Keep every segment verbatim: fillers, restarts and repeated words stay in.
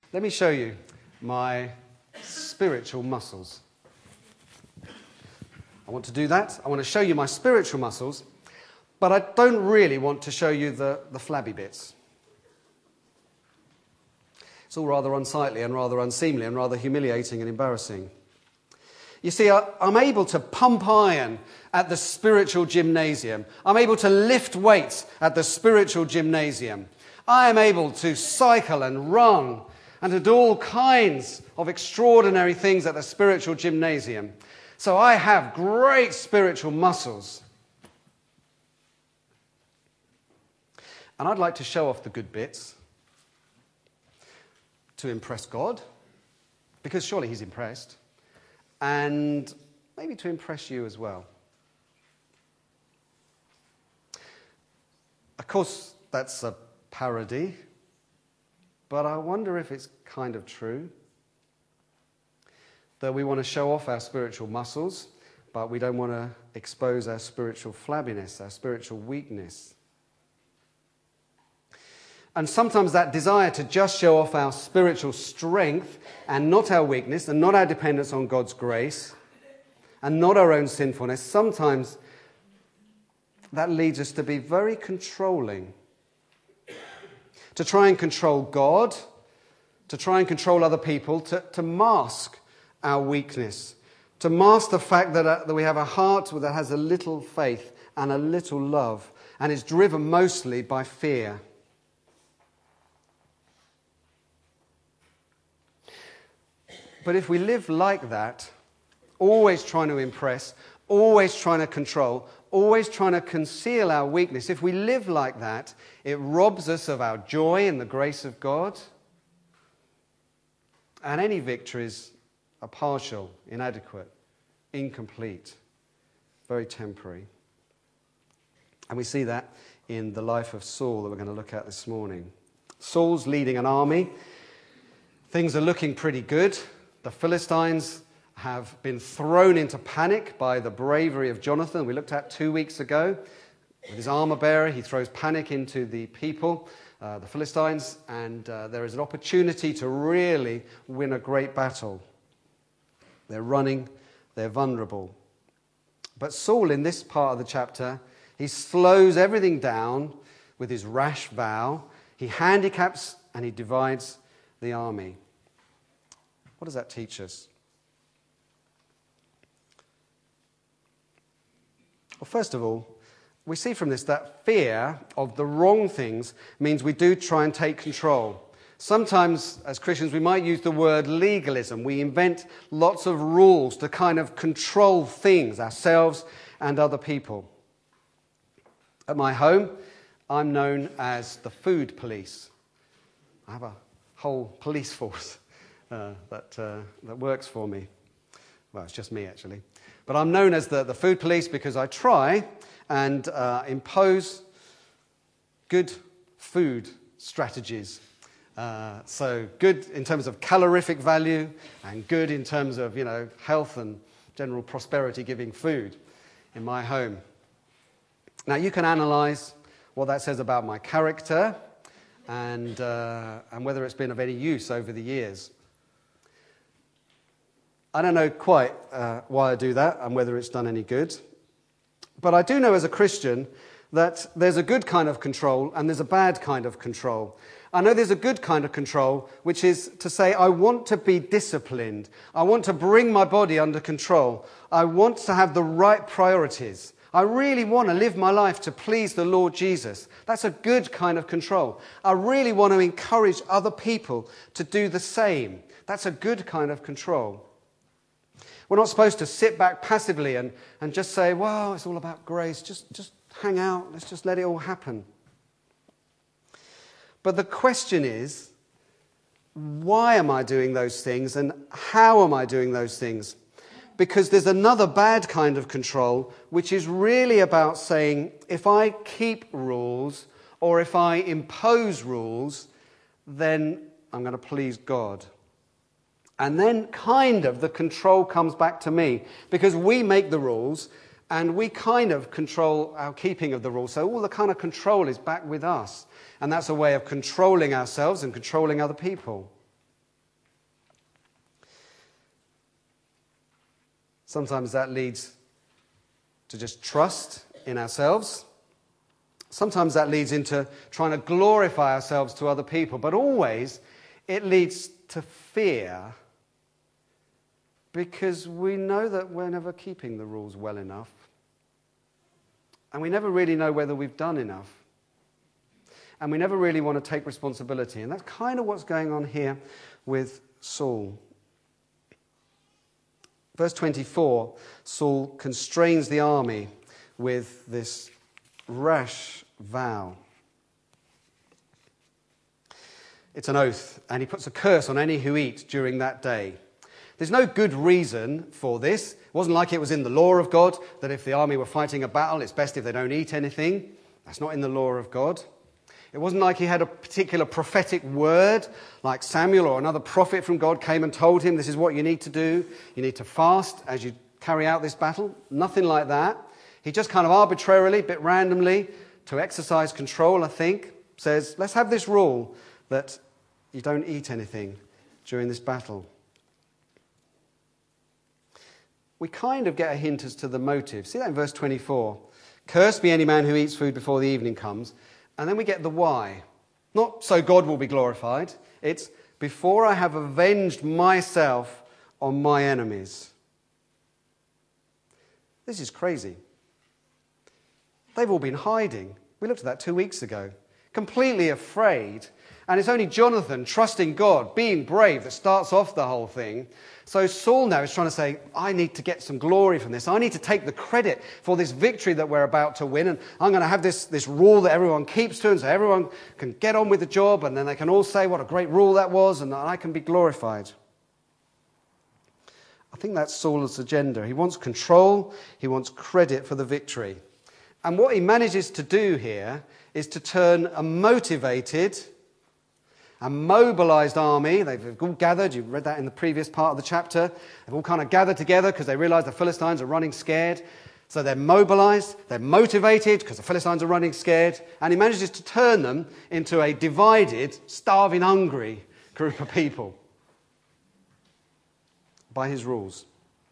Let me show you my spiritual muscles. I want to do that. I want to show you my spiritual muscles, but I don't really want to show you the, the flabby bits. It's all rather unsightly and rather unseemly and rather humiliating and embarrassing. You see, I, I'm able to pump iron at the spiritual gymnasium. I'm able to lift weights at the spiritual gymnasium. I am able to cycle and run and to do all kinds of extraordinary things at the spiritual gymnasium. So I have great spiritual muscles. And I'd like to show off the good bits to impress God, because surely he's impressed, and maybe to impress you as well. Of course, that's a parody, but I wonder if it's kind of true that we want to show off our spiritual muscles, but we don't want to expose our spiritual flabbiness, our spiritual weakness. And sometimes that desire to just show off our spiritual strength and not our weakness and not our dependence on God's grace and not our own sinfulness, sometimes that leads us to be very controlling. To try and control God, to try and control other people, to, to mask our weakness, to mask the fact that, uh, that we have a heart that has a little faith and a little love and is driven mostly by fear. But if we live like that, always trying to impress, always trying to control, always trying to conceal our weakness, if we live like that, it robs us of our joy in the grace of God. And any victories are partial, inadequate, incomplete, very temporary. And we see that in the life of Saul that we're going to look at this morning. Saul's leading an army. Things are looking pretty good. The Philistines have been thrown into panic by the bravery of Jonathan, we looked at two weeks ago. With his armor bearer, he throws panic into the people, uh, the Philistines, and uh, there is an opportunity to really win a great battle. They're running, they're vulnerable. But Saul, in this part of the chapter, he slows everything down with his rash vow. He handicaps and he divides the army. What does that teach us? Well, first of all, we see from this that fear of the wrong things means we do try and take control. Sometimes, as Christians, we might use the word legalism. We invent lots of rules to kind of control things, ourselves and other people. At my home, I'm known as the food police. I have a whole police force uh, that, uh, that works for me. Well, it's just me, actually. But I'm known as the, the food police because I try and uh, impose good food strategies. Uh, so good in terms of calorific value and good in terms of, you know, health and general prosperity-giving food in my home. Now, you can analyze what that says about my character and, uh, and whether it's been of any use over the years. I don't know quite uh, why I do that and whether it's done any good. But I do know as a Christian that there's a good kind of control and there's a bad kind of control. I know there's a good kind of control, which is to say I want to be disciplined. I want to bring my body under control. I want to have the right priorities. I really want to live my life to please the Lord Jesus. That's a good kind of control. I really want to encourage other people to do the same. That's a good kind of control. We're not supposed to sit back passively and, and just say, well, it's all about grace. Just, just hang out. Let's just let it all happen. But the question is, why am I doing those things and how am I doing those things? Because there's another bad kind of control, which is really about saying, if I keep rules or if I impose rules, then I'm going to please God. And then kind of the control comes back to me because we make the rules and we kind of control our keeping of the rules. So all the kind of control is back with us. And that's a way of controlling ourselves and controlling other people. Sometimes that leads to just trust in ourselves. Sometimes that leads into trying to glorify ourselves to other people. But always it leads to fear, because we know that we're never keeping the rules well enough. And we never really know whether we've done enough. And we never really want to take responsibility. And that's kind of what's going on here with Saul. Verse twenty-four, Saul constrains the army with this rash vow. It's an oath, and he puts a curse on any who eat during that day. There's no good reason for this. It wasn't like it was in the law of God, that if the army were fighting a battle, it's best if they don't eat anything. That's not in the law of God. It wasn't like he had a particular prophetic word, like Samuel or another prophet from God came and told him, this is what you need to do. You need to fast as you carry out this battle. Nothing like that. He just kind of arbitrarily, a bit randomly, to exercise control, I think, says, let's have this rule that you don't eat anything during this battle. We kind of get a hint as to the motive. See that in verse twenty-four. Cursed be any man who eats food before the evening comes. And then we get the why. Not so God will be glorified. It's before I have avenged myself on my enemies. This is crazy. They've all been hiding. We looked at that two weeks ago. Completely afraid. And it's only Jonathan trusting God, being brave, that starts off the whole thing. So Saul now is trying to say, I need to get some glory from this. I need to take the credit for this victory that we're about to win. And I'm going to have this, this rule that everyone keeps to, and so everyone can get on with the job, and then they can all say what a great rule that was, and I can be glorified. I think that's Saul's agenda. He wants control. He wants credit for the victory. And what he manages to do here is to turn a motivated, a mobilized army. They've all gathered. You read that in the previous part of the chapter. They've all kind of gathered together because they realize the Philistines are running scared. So they're mobilized, they're motivated because the Philistines are running scared. And he manages to turn them into a divided, starving, hungry group of people by his rules.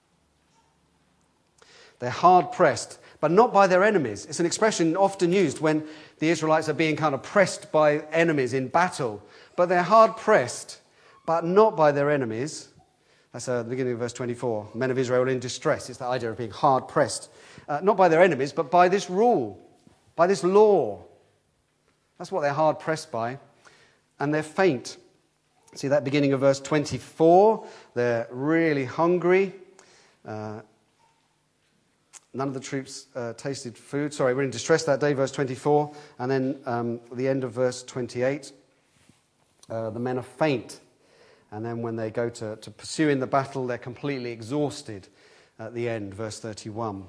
They're hard-pressed, but not by their enemies. It's an expression often used when the Israelites are being kind of pressed by enemies in battle. But they're hard-pressed, but not by their enemies. That's uh, the beginning of verse twenty-four. Men of Israel in distress. It's the idea of being hard-pressed. Uh, not by their enemies, but by this rule, by this law. That's what they're hard-pressed by. And they're faint. See that beginning of verse twenty-four? They're really hungry. Uh, None of the troops uh, tasted food. Sorry, we're in distress that day, verse twenty-four. And then um, the end of verse twenty-eight. Uh, the men are faint. And then when they go to, to pursue in the battle, they're completely exhausted at the end, verse thirty-one.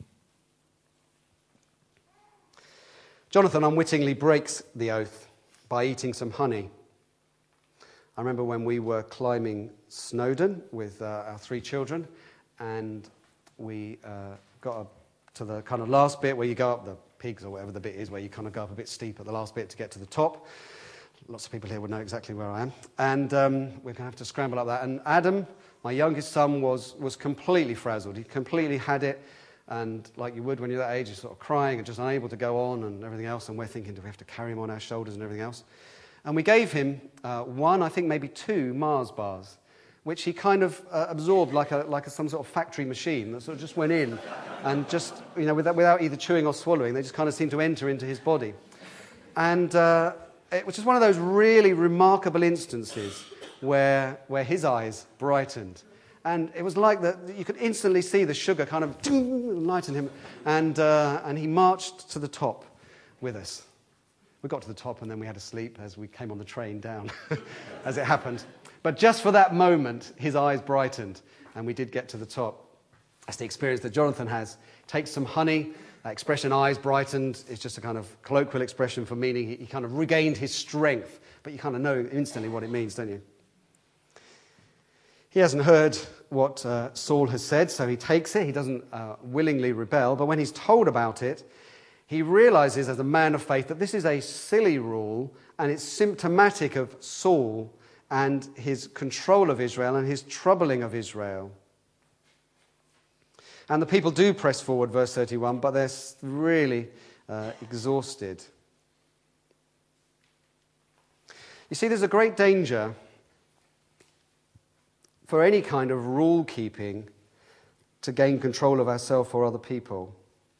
Jonathan unwittingly breaks the oath by eating some honey. I remember when we were climbing Snowdon with uh, our three children, and we uh, got up to the kind of last bit where you go up the peaks or whatever the bit is, where you kind of go up a bit steep at the last bit to get to the top. Lots of people here would know exactly where I am. And um, we're going to have to scramble up that. And Adam, my youngest son, was was completely frazzled. He completely had it. And like you would when you're that age, you're sort of crying and just unable to go on and everything else. And we're thinking, do we have to carry him on our shoulders and everything else? And we gave him uh, one, I think maybe two Mars bars, which he kind of uh, absorbed like a like a, some sort of factory machine that sort of just went in and just, you know, without, without either chewing or swallowing, they just kind of seemed to enter into his body. And uh, it was just one of those really remarkable instances where where his eyes brightened. And it was like that you could instantly see the sugar kind of enlighten him, and uh, and he marched to the top with us. We got to the top and then we had to sleep as we came on the train down, as it happened. But just for that moment, his eyes brightened, and we did get to the top. That's the experience that Jonathan has. Takes some honey, that expression, eyes brightened, is just a kind of colloquial expression for meaning he, he kind of regained his strength. But you kind of know instantly what it means, don't you? He hasn't heard what uh, Saul has said, so he takes it. He doesn't uh, willingly rebel, but when he's told about it, he realizes as a man of faith that this is a silly rule, and it's symptomatic of Saul and his control of Israel and his troubling of Israel. And the people do press forward, verse thirty-one, but they're really uh, exhausted. You see, there's a great danger for any kind of rule-keeping to gain control of ourselves or other people.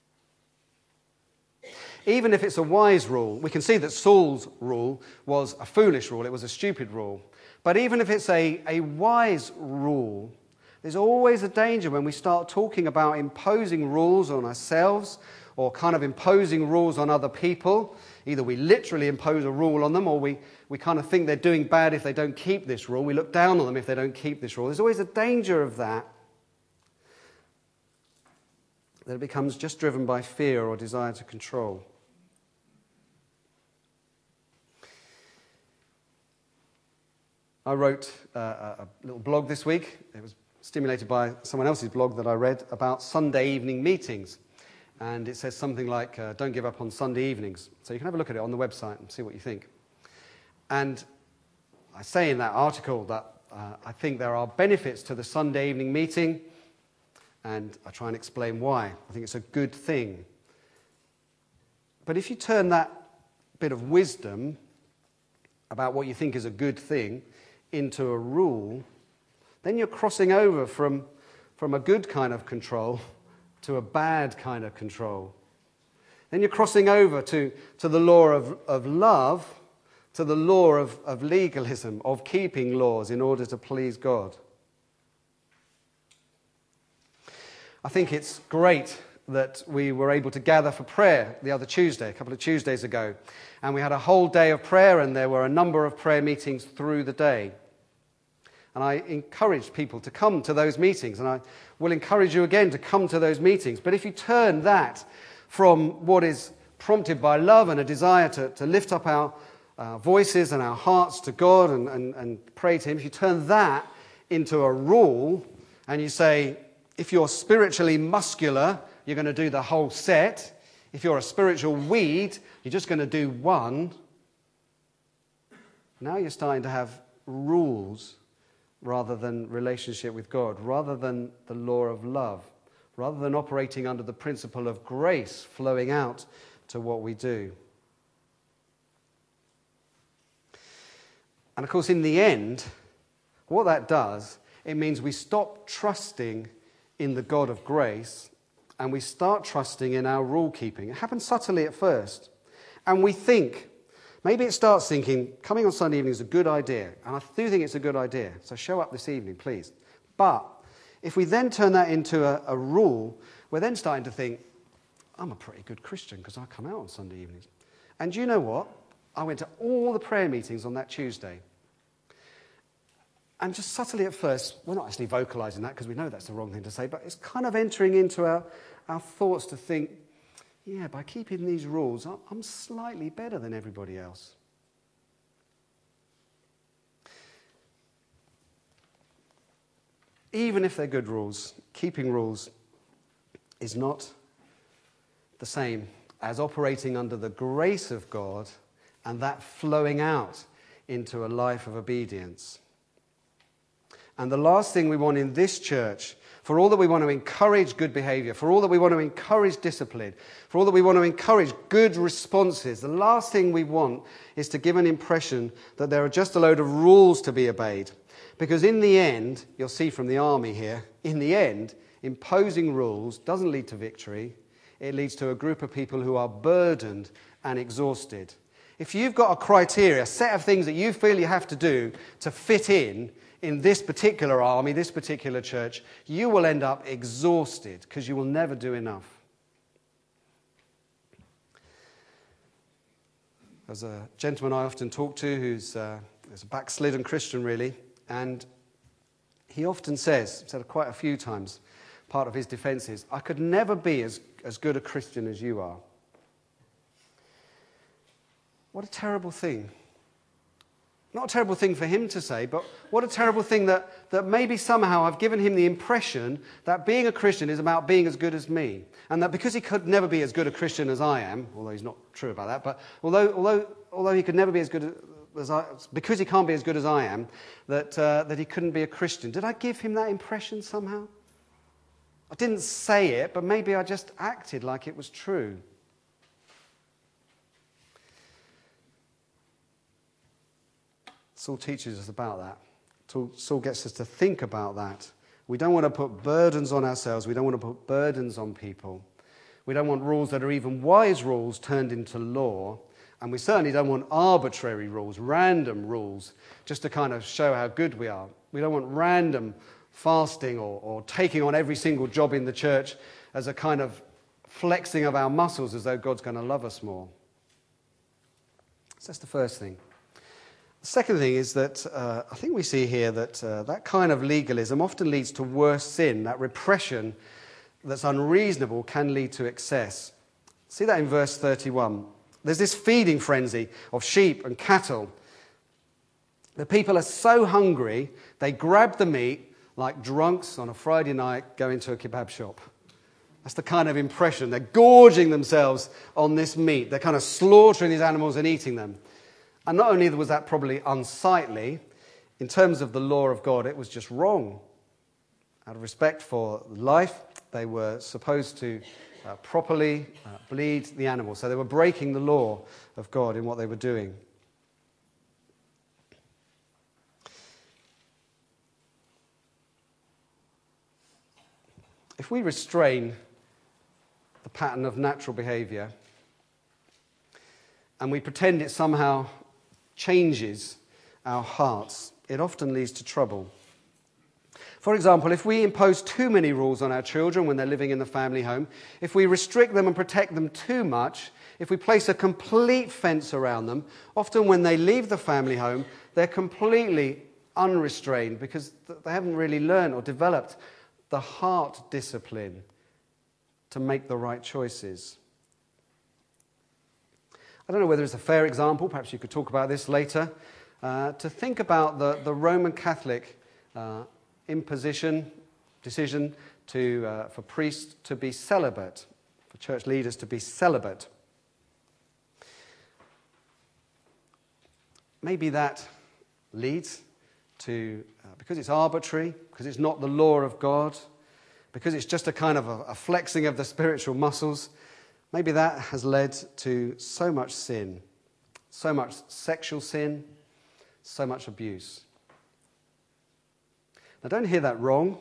Even if it's a wise rule, we can see that Saul's rule was a foolish rule, it was a stupid rule. But even if it's a, a wise rule, there's always a danger when we start talking about imposing rules on ourselves or kind of imposing rules on other people. Either we literally impose a rule on them, or we, we kind of think they're doing bad if they don't keep this rule. We look down on them if they don't keep this rule. There's always a danger of that, that it becomes just driven by fear or desire to control. I wrote uh, a little blog this week. It was stimulated by someone else's blog that I read about Sunday evening meetings. And it says something like, uh, don't give up on Sunday evenings. So you can have a look at it on the website and see what you think. And I say in that article that uh, I think there are benefits to the Sunday evening meeting, and I try and explain why. I think it's a good thing. But if you turn that bit of wisdom about what you think is a good thing into a rule, then you're crossing over from, from a good kind of control to a bad kind of control. Then you're crossing over to, to the law of, of love, to the law of, of legalism, of keeping laws in order to please God. I think it's great that we were able to gather for prayer the other Tuesday, a couple of Tuesdays ago. And we had a whole day of prayer, and there were a number of prayer meetings through the day. And I encouraged people to come to those meetings, and I will encourage you again to come to those meetings. But if you turn that from what is prompted by love and a desire to, to lift up our uh, voices and our hearts to God and, and, and pray to Him, if you turn that into a rule and you say, if you're spiritually muscular, you're going to do the whole set. If you're a spiritual weed, you're just going to do one. Now you're starting to have rules rather than relationship with God, rather than the law of love, rather than operating under the principle of grace flowing out to what we do. And of course, in the end, what that does, it means we stop trusting in the God of grace and we start trusting in our rule keeping. It happens subtly at first. And we think, maybe it starts thinking, coming on Sunday evening is a good idea. And I do think it's a good idea. So show up this evening, please. But if we then turn that into a, a rule, we're then starting to think, I'm a pretty good Christian because I come out on Sunday evenings. And you know what? I went to all the prayer meetings on that Tuesday. And just subtly at first, we're not actually vocalizing that because we know that's the wrong thing to say, but it's kind of entering into our, our thoughts to think, yeah, by keeping these rules, I'm slightly better than everybody else. Even if they're good rules, keeping rules is not the same as operating under the grace of God and that flowing out into a life of obedience. And the last thing we want in this church, for all that we want to encourage good behavior, for all that we want to encourage discipline, for all that we want to encourage good responses, the last thing we want is to give an impression that there are just a load of rules to be obeyed. Because in the end, you'll see from the army here, in the end, imposing rules doesn't lead to victory. It leads to a group of people who are burdened and exhausted. If you've got a criteria, a set of things that you feel you have to do to fit in, in this particular army, this particular church, you will end up exhausted because you will never do enough. There's a gentleman I often talk to who's uh, is a backslidden Christian, really, and he often says, said quite a few times, part of his defense is, I could never be as, as good a Christian as you are. What a terrible thing. Not a terrible thing for him to say, but what a terrible thing that, that maybe somehow I've given him the impression that being a Christian is about being as good as me. And that because he could never be as good a Christian as I am, although he's not true about that, but although although although he could never be as good as I, because he can't be as good as I am, that uh, that he couldn't be a Christian. Did I give him that impression somehow? I didn't say it, but maybe I just acted like it was true. Saul teaches us about that. Saul gets us to think about that. We don't want to put burdens on ourselves. We don't want to put burdens on people. We don't want rules that are even wise rules turned into law. And we certainly don't want arbitrary rules, random rules, just to kind of show how good we are. We don't want random fasting or, or taking on every single job in the church as a kind of flexing of our muscles as though God's going to love us more. So that's the first thing. The second thing is that uh, I think we see here that uh, that kind of legalism often leads to worse sin. That repression that's unreasonable can lead to excess. See that in verse thirty-one. There's this feeding frenzy of sheep and cattle. The people are so hungry, they grab the meat like drunks on a Friday night going to a kebab shop. That's the kind of impression. They're gorging themselves on this meat. They're kind of slaughtering these animals and eating them. And not only was that probably unsightly, in terms of the law of God, it was just wrong. Out of respect for life, they were supposed to uh, properly uh, bleed the animal. So they were breaking the law of God in what they were doing. If we restrain the pattern of natural behavior and we pretend it somehow changes our hearts, it often leads to trouble. For example, if we impose too many rules on our children when they're living in the family home, if we restrict them and protect them too much, if we place a complete fence around them, often when they leave the family home, they're completely unrestrained because they haven't really learned or developed the heart discipline to make the right choices. I don't know whether it's a fair example, perhaps you could talk about this later, uh, to think about the, the Roman Catholic uh, imposition, decision to, uh, for priests to be celibate, for church leaders to be celibate. Maybe that leads to, uh, because it's arbitrary, because it's not the law of God, because it's just a kind of a, a flexing of the spiritual muscles, maybe that has led to so much sin, so much sexual sin, so much abuse. Now, don't hear that wrong.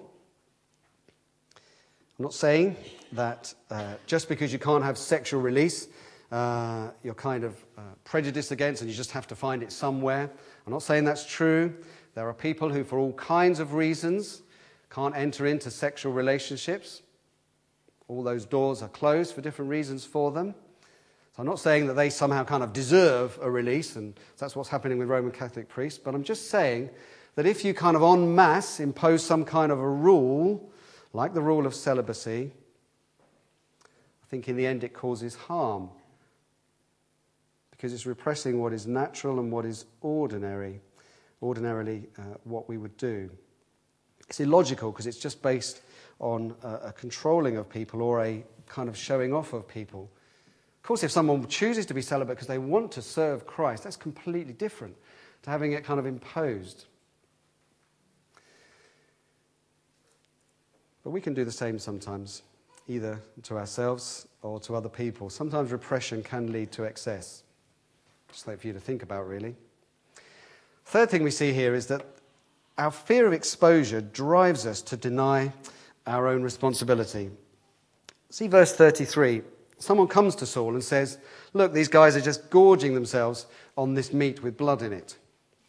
I'm not saying that uh, just because you can't have sexual release, uh, you're kind of uh, prejudiced against and you just have to find it somewhere. I'm not saying that's true. There are people who, for all kinds of reasons, can't enter into sexual relationships. All those doors are closed for different reasons for them. So I'm not saying that they somehow kind of deserve a release, and that's what's happening with Roman Catholic priests, but I'm just saying that if you kind of en masse impose some kind of a rule, like the rule of celibacy, I think in the end it causes harm, because it's repressing what is natural and what is ordinary, ordinarily uh, what we would do. It's illogical because it's just based on a, a controlling of people or a kind of showing off of people. Of course, if someone chooses to be celibate because they want to serve Christ, that's completely different to having it kind of imposed. But we can do the same sometimes, either to ourselves or to other people. Sometimes repression can lead to excess. Just like for you to think about, really. Third thing we see here is that our fear of exposure drives us to deny our own responsibility. See verse thirty-three. Someone comes to Saul and says, look, these guys are just gorging themselves on this meat with blood in it.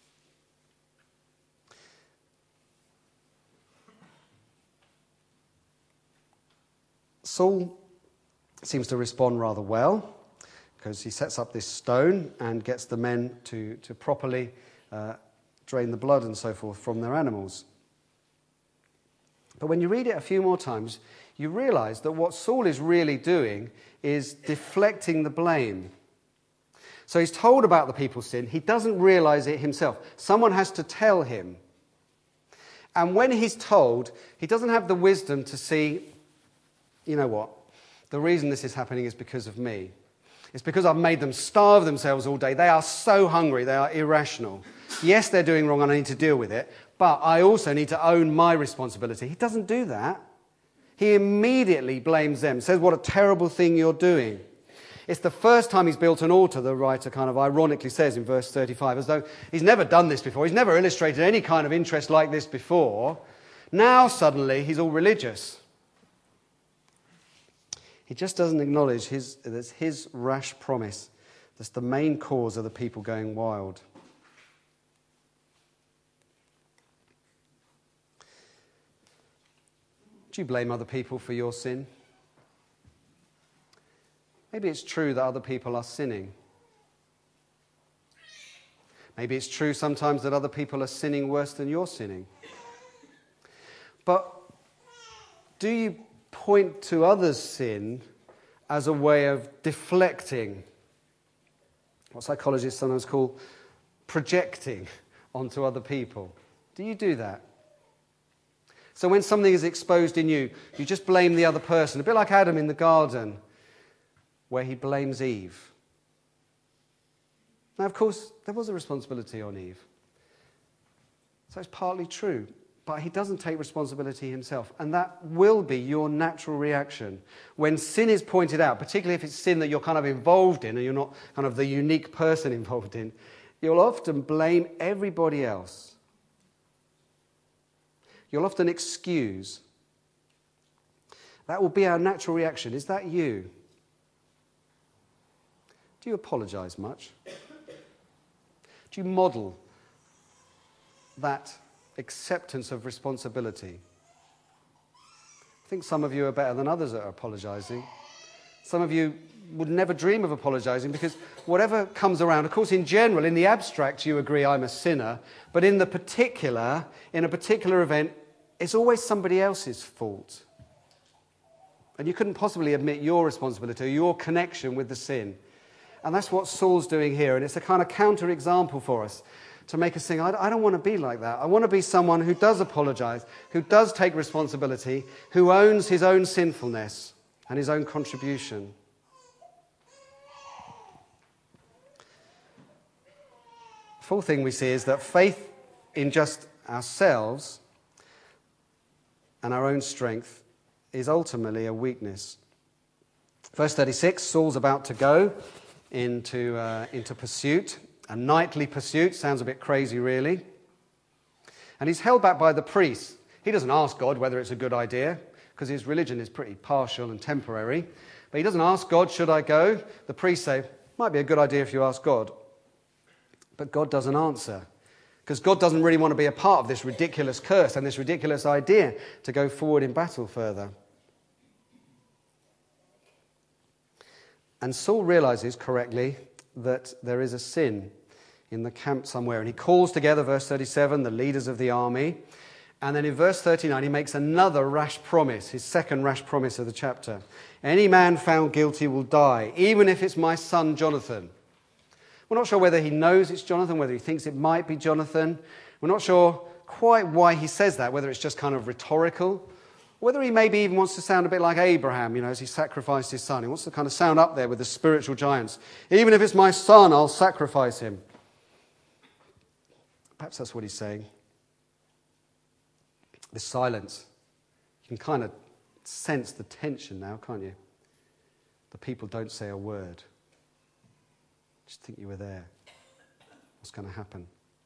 Saul seems to respond rather well because he sets up this stone and gets the men to, to properly uh, drain the blood and so forth from their animals. But when you read it a few more times, you realize that what Saul is really doing is deflecting the blame. So he's told about the people's sin. He doesn't realize it himself. Someone has to tell him. And when he's told, he doesn't have the wisdom to see, you know what, the reason this is happening is because of me. It's because I've made them starve themselves all day. They are so hungry. They are irrational. Yes, they're doing wrong and I need to deal with it, but I also need to own my responsibility. He doesn't do that. he immediately blames them, says what a terrible thing you're doing. It's the first time he's built an altar, the writer kind of ironically says in verse thirty-five, as though he's never done this before. He's never illustrated any kind of interest like this before. Now suddenly he's all religious. He just doesn't acknowledge his, that's his rash promise that's the main cause of the people going wild. Do you blame other people for your sin? Maybe it's true that other people are sinning. Maybe it's true sometimes that other people are sinning worse than you're sinning. But do you point to others' sin as a way of deflecting, what psychologists sometimes call projecting onto other people? Do you do that? So when something is exposed in you, you just blame the other person, a bit like Adam in the garden, where he blames Eve. Now, of course, there was a responsibility on Eve. So it's partly true. But he doesn't take responsibility himself. And that will be your natural reaction. When sin is pointed out, particularly if it's sin that you're kind of involved in and you're not kind of the unique person involved in, you'll often blame everybody else. You'll often excuse. That will be our natural reaction. Is that you? Do you apologize much? Do you model that acceptance of responsibility? I think some of you are better than others at apologizing. Some of you would never dream of apologizing because whatever comes around, of course, in general, in the abstract, you agree I'm a sinner, but in the particular, in a particular event, it's always somebody else's fault. And you couldn't possibly admit your responsibility or your connection with the sin. And that's what Saul's doing here, and it's a kind of counter-example for us to make us think, I don't want to be like that. I want to be someone who does apologize, who does take responsibility, who owns his own sinfulness and his own contribution. The fourth thing we see is that faith in just ourselves and our own strength is ultimately a weakness. Verse thirty-six, Saul's about to go into, uh, into pursuit. A nightly pursuit. Sounds a bit crazy, really. And he's held back by the priests. He doesn't ask God whether it's a good idea, because his religion is pretty partial and temporary. But he doesn't ask God, should I go? The priests say, might be a good idea if you ask God. But God doesn't answer, because God doesn't really want to be a part of this ridiculous curse and this ridiculous idea to go forward in battle further. And Saul realizes correctly that there is a sin in the camp somewhere. And he calls together, verse thirty-seven, the leaders of the army. And then in verse thirty-nine, he makes another rash promise, his second rash promise of the chapter. Any man found guilty will die, even if it's my son Jonathan. We're not sure whether he knows it's Jonathan, whether he thinks it might be Jonathan. We're not sure quite why he says that, whether it's just kind of rhetorical, whether he maybe even wants to sound a bit like Abraham, you know, as he sacrificed his son. He wants to kind of sound up there with the spiritual giants. Even if it's my son, I'll sacrifice him. Perhaps that's what he's saying. The silence. You can kind of sense the tension now, can't you? The people don't say a word. Just think you were there. What's going to happen?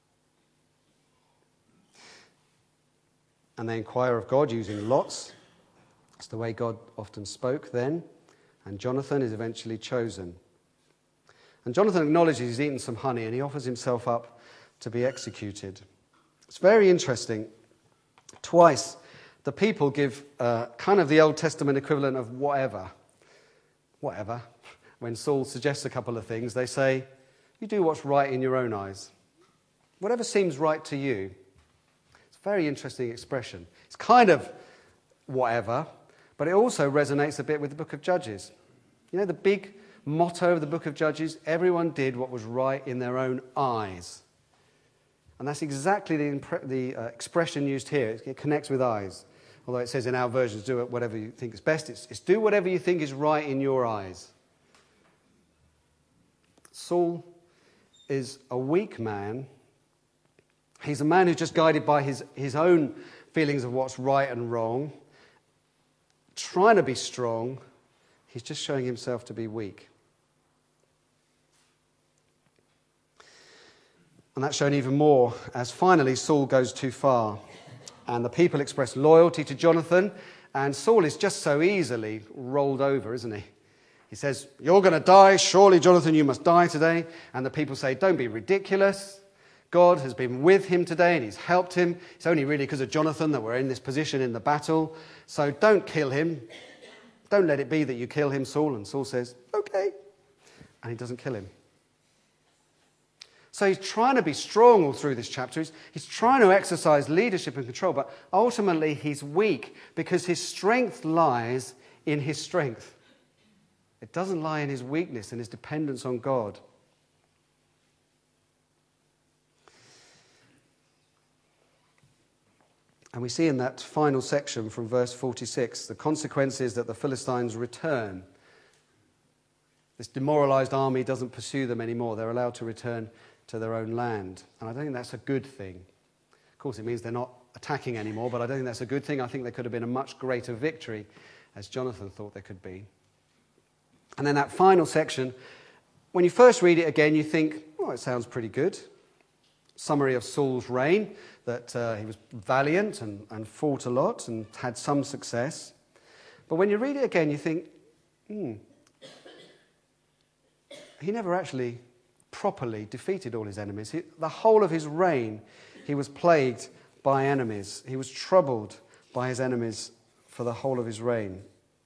And they inquire of God using lots. It's the way God often spoke then. And Jonathan is eventually chosen. And Jonathan acknowledges he's eaten some honey and he offers himself up to be executed. It's very interesting. Twice, the people give uh, kind of the Old Testament equivalent of whatever. Whatever. When Saul suggests a couple of things, they say, you do what's right in your own eyes. Whatever seems right to you. Very interesting expression. It's kind of whatever, but it also resonates a bit with the book of Judges. You know, the big motto of the book of Judges, everyone did what was right in their own eyes. And that's exactly the, impre- the uh, expression used here. It, it connects with eyes. Although it says in our versions, do it whatever you think is best. It's, it's do whatever you think is right in your eyes. Saul is a weak man. He's a man who's just guided by his, his own feelings of what's right and wrong. trying to be strong, he's just showing himself to be weak. And that's shown even more as finally Saul goes too far. And the people express loyalty to Jonathan, and Saul is just so easily rolled over, isn't he? He says, "You're going to die. Surely, Jonathan, you must die today." And the people say, "Don't be ridiculous. God has been with him today and he's helped him. It's only really because of Jonathan that we're in this position in the battle. So don't kill him. Don't let it be that you kill him, Saul." And Saul says, "Okay." And he doesn't kill him. So he's trying to be strong all through this chapter. He's, he's trying to exercise leadership and control, but ultimately he's weak because his strength lies in his strength. It doesn't lie in his weakness and his dependence on God. And we see in that final section from verse forty-six, the consequence is that the Philistines return. This demoralized army doesn't pursue them anymore. They're allowed to return to their own land. And I don't think that's a good thing. Of course, it means they're not attacking anymore, but I don't think that's a good thing. I think there could have been a much greater victory, as Jonathan thought there could be. And then that final section, when you first read it again, you think, oh, it sounds pretty good. Summary of Saul's reign, that uh, he was valiant and, and fought a lot and had some success. But when you read it again, you think, hmm, he never actually properly defeated all his enemies. He, the whole of his reign, he was plagued by enemies. He was troubled by his enemies for the whole of his reign.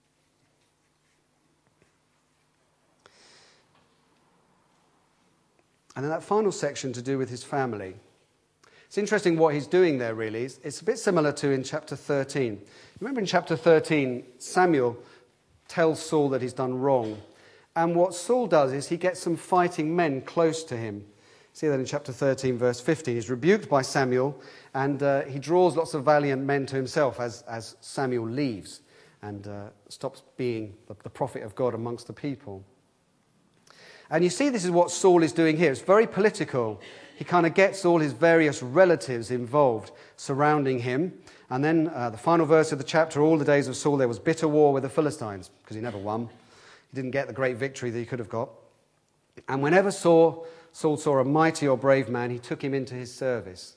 And then that final section to do with his family. It's interesting what he's doing there, really. It's, it's a bit similar to in chapter thirteen. Remember in chapter thirteen, Samuel tells Saul that he's done wrong. And what Saul does is he gets some fighting men close to him. See that in chapter thirteen, verse fifteen. He's rebuked by Samuel, and uh, he draws lots of valiant men to himself as, as Samuel leaves and uh, stops being the, the prophet of God amongst the people. And you see this is what Saul is doing here. It's very political. He kind of gets all his various relatives involved, surrounding him. And then uh, the final verse of the chapter, all the days of Saul, there was bitter war with the Philistines, because he never won. He didn't get the great victory that he could have got. And whenever Saul, Saul saw a mighty or brave man, he took him into his service.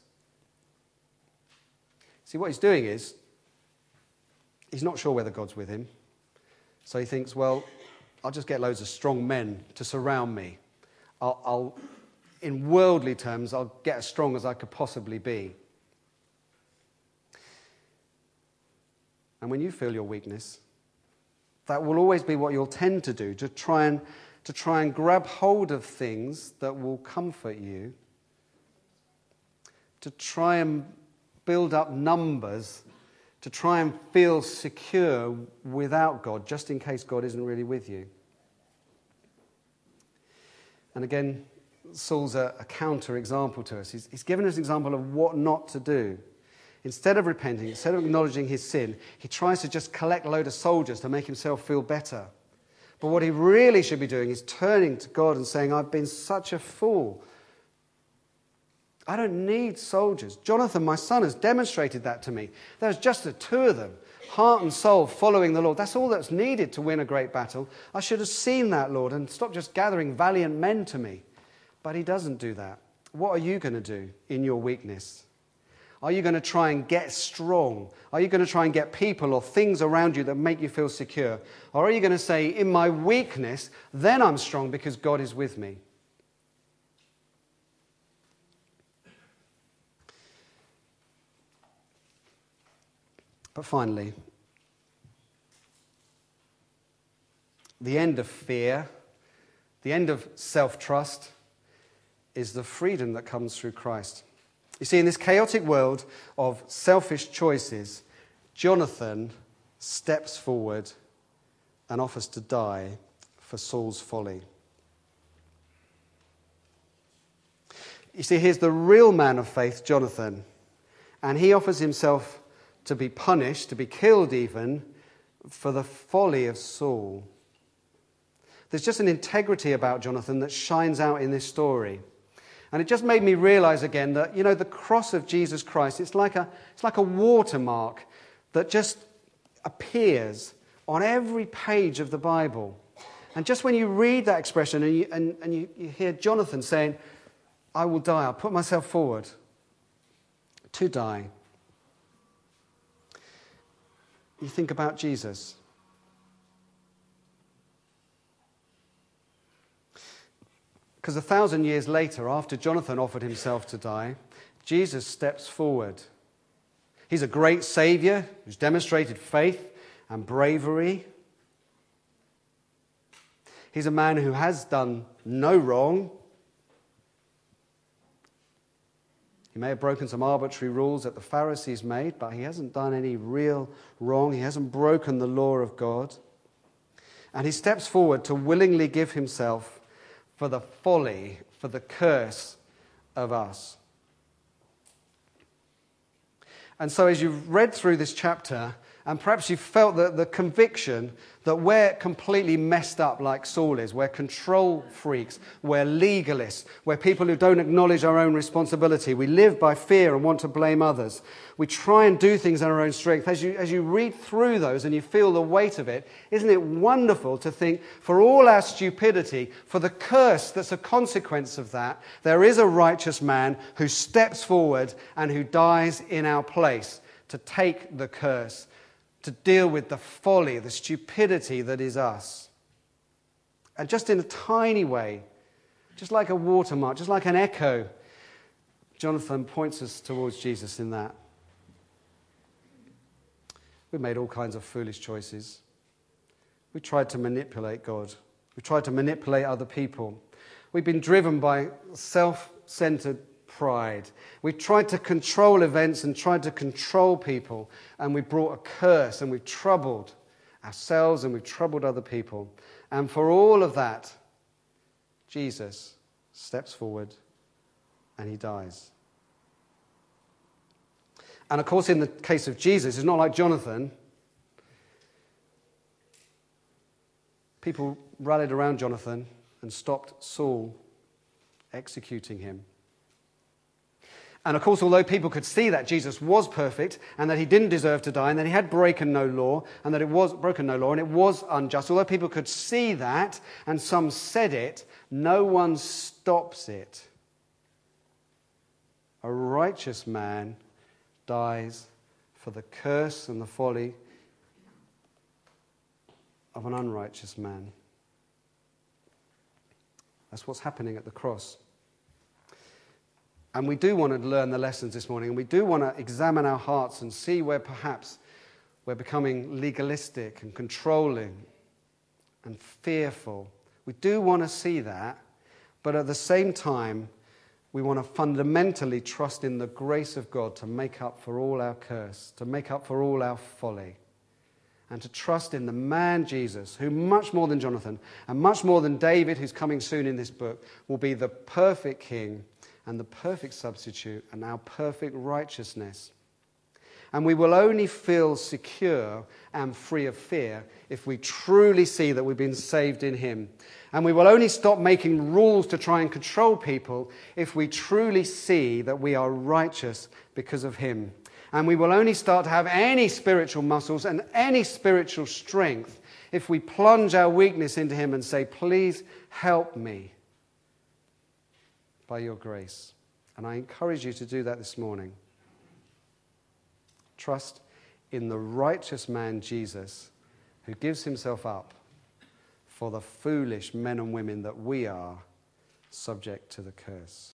See, what he's doing is, he's not sure whether God's with him. So he thinks, well, I'll just get loads of strong men to surround me. I'll, I'll, in worldly terms, I'll get as strong as I could possibly be. And when you feel your weakness, that will always be what you'll tend to do, to try and, to try and grab hold of things that will comfort you, to try and build up numbers, to try and feel secure without God, just in case God isn't really with you. And again, Saul's a, a counter-example to us. He's, he's given us an example of what not to do. Instead of repenting, instead of acknowledging his sin, he tries to just collect a load of soldiers to make himself feel better. But what he really should be doing is turning to God and saying, I've been such a fool. I don't need soldiers. Jonathan, my son, has demonstrated that to me. There's just the two of them, heart and soul, following the Lord. That's all that's needed to win a great battle. I should have seen that, Lord, and stopped just gathering valiant men to me. But he doesn't do that. What are you going to do in your weakness? Are you going to try and get strong? Are you going to try and get people or things around you that make you feel secure? Or are you going to say, in my weakness, then I'm strong because God is with me? But finally, the end of fear, the end of self-trust, is the freedom that comes through Christ. You see, in this chaotic world of selfish choices, Jonathan steps forward and offers to die for Saul's folly. You see, here's the real man of faith, Jonathan, and he offers himself to be punished, to be killed even, for the folly of Saul. There's just an integrity about Jonathan that shines out in this story. And it just made me realize again that, you know, the cross of Jesus Christ, it's like a, it's like a watermark that just appears on every page of the Bible. And just when you read that expression and you, and, and you, you hear Jonathan saying, I will die, I'll put myself forward to die, you think about Jesus. Because a thousand years later, after Jonathan offered himself to die, Jesus steps forward. He's a great Savior who's demonstrated faith and bravery. He's a man who has done no wrong. He may have broken some arbitrary rules that the Pharisees made, but he hasn't done any real wrong. He hasn't broken the law of God. And he steps forward to willingly give himself for the folly, for the curse of us. And so as you've read through this chapter, and perhaps you've felt the, the conviction that we're completely messed up like Saul is. We're control freaks. We're legalists. We're people who don't acknowledge our own responsibility. We live by fear and want to blame others. We try and do things in our own strength. As you, as you read through those and you feel the weight of it, isn't it wonderful to think for all our stupidity, for the curse that's a consequence of that, there is a righteous man who steps forward and who dies in our place to take the curse, to deal with the folly, the stupidity that is us. And just in a tiny way, just like a watermark, just like an echo, Jonathan points us towards Jesus in that. We've made all kinds of foolish choices. We tried to manipulate God. We tried to manipulate other people. We've been driven by self-centered pride. We've tried to control events and tried to control people, and we brought a curse, and we've troubled ourselves and we've troubled other people. And for all of that, Jesus steps forward and he dies. And of course, in the case of Jesus, it's not like Jonathan. People rallied around Jonathan and stopped Saul executing him. And of course, although people could see that Jesus was perfect and that he didn't deserve to die and that he had broken no law and that it was broken no law and it was unjust, although people could see that and some said it, no one stops it. A righteous man dies for the curse and the folly of an unrighteous man. That's what's happening at the cross. And we do want to learn the lessons this morning, and we do want to examine our hearts and see where perhaps we're becoming legalistic and controlling and fearful. We do want to see that, but at the same time, we want to fundamentally trust in the grace of God to make up for all our curse, to make up for all our folly, and to trust in the man Jesus, who much more than Jonathan and much more than David, who's coming soon in this book, will be the perfect king and the perfect substitute and our perfect righteousness. And we will only feel secure and free of fear if we truly see that we've been saved in him. And we will only stop making rules to try and control people if we truly see that we are righteous because of him. And we will only start to have any spiritual muscles and any spiritual strength if we plunge our weakness into him and say, please help me by your grace. And I encourage you to do that this morning. Trust in the righteous man Jesus, who gives himself up for the foolish men and women that we are, subject to the curse.